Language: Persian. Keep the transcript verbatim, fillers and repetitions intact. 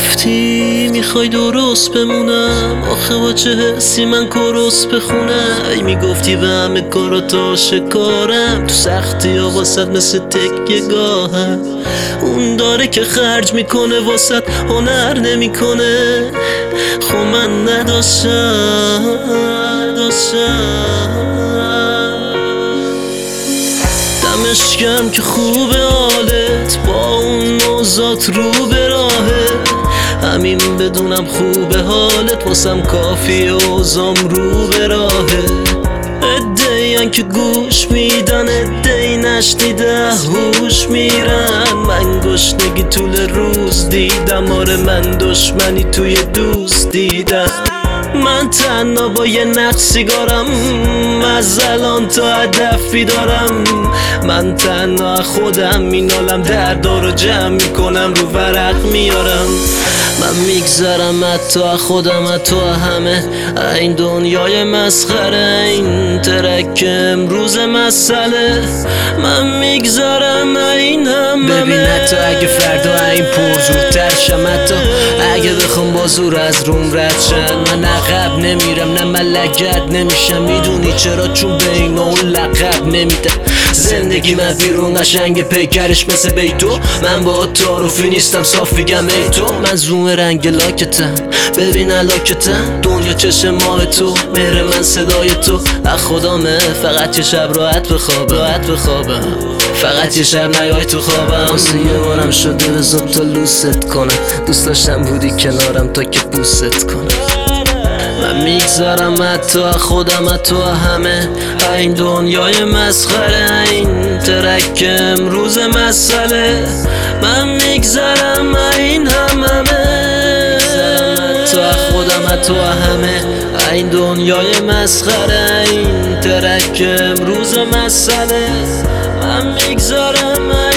گفتی میخوای درست بمونم، آخه با چه حسی من کرس بخونم. ای میگفتی به همه کارات آشکارم، تو سختی ها واسد مثل تکیه گاهم. اون داره که خرج میکنه واسد هنر نمیکنه، خب من نداشتم نداشتم دمش گرم که خوب حالت با اون موزات رو به راهه. همین بدونم خوب حالت واسم کافی اوزام رو به راهه. ادهیان که گوش میدن ادهی نشنیده هوش میرن. من گشنگی طول روز دیدم، آره من دشمنی توی دوست دیدم. من تنها با یه نخ سیگارم، از الان تا هدفی دارم. من تنها خودم مینالم، دردا رو جمع میکنم رو ورق میارم. من میگذرم حتی خودم حتی همه این دنیای مسخره، این ترک امروز مسئله. من میگذرم این همه. ببین حتی اگه فردا این پرزورتر شم، حتی اگه بخوام با زور از روم رد شن، من عقب نمیرم نه من لگد نمیشم. میدونی چرا؟ چون به این اون لقب نمیدم. زندگی من بیرون قشنگ پیکرش مثل بیتو، من با تعارفی نیستم صاف میگم ای تو. من زوم رنگ لاکتم ببین علاکتم، دنیا چشم ماه تو، مهر من صدای تو. از خدامه فقط یه شب راحت بخوابم راحت بخوابم فقط یه شب نیای تو خوابم. واسه یه بارم شده بذار تا لوست کنم، دوست داشتم بودی کنارم تا که بوست کنم. من میگذارم حتی خودم حتی همه این دنیای مسخره، این ترک امروز مسئله. من میگذارم این هم همه حتی خودم حتی همه این دنیای مسخره، این ترک امروز مسئله. من میگذارم